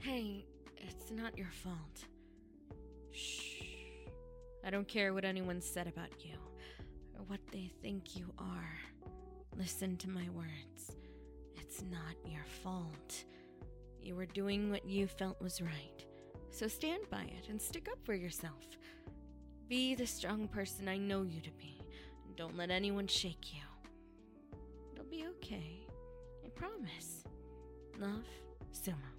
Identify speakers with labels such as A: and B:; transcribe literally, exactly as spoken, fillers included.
A: Hey, it's not your fault. Shh. I don't care what anyone said about you, or what they think you are. Listen to my words. It's not your fault. You were doing what you felt was right, so stand by it and stick up for yourself. Be the strong person I know you to be, and don't let anyone shake you. It'll be okay. I promise. Love, Sumo.